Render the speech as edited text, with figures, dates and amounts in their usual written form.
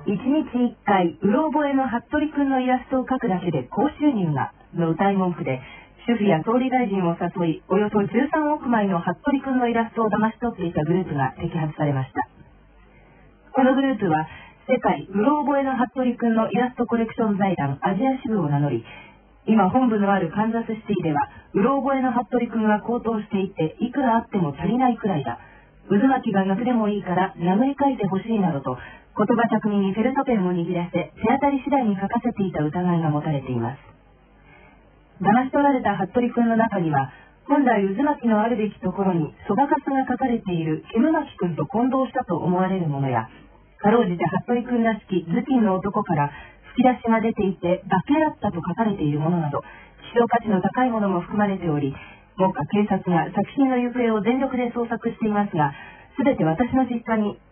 1日1回うろ覚えの服部くんのイラストを描くだけで高収入がの謳い文句で、主婦や総理大臣を誘い、およそ13億枚の服部くんのイラストを騙し取っていたグループが摘発されました。このグループは世界うろ覚えの服部くんのイラストコレクション財団アジア支部を名乗り、今本部のあるカンザスシティではうろ覚えの服部くんが高騰していて、いくらあっても足りないくらいだ、渦巻きが額でもいいから殴り返してほしいなどと、言葉巧みにフェルトペンを握らせ、手当たり次第に書かせていた疑いが持たれています。騙し取られた服部くんの中には、本来渦巻きのあるべきところにそばかすが書かれている煙巻くんと混同したと思われるものや、かろうじて服部くんらしき頭巾の男から吹き出しが出ていて化けだったと書かれているものなど、希少価値の高いものも含まれており、目下警察が作品の行方を全力で捜索していますが、すべて私の実家に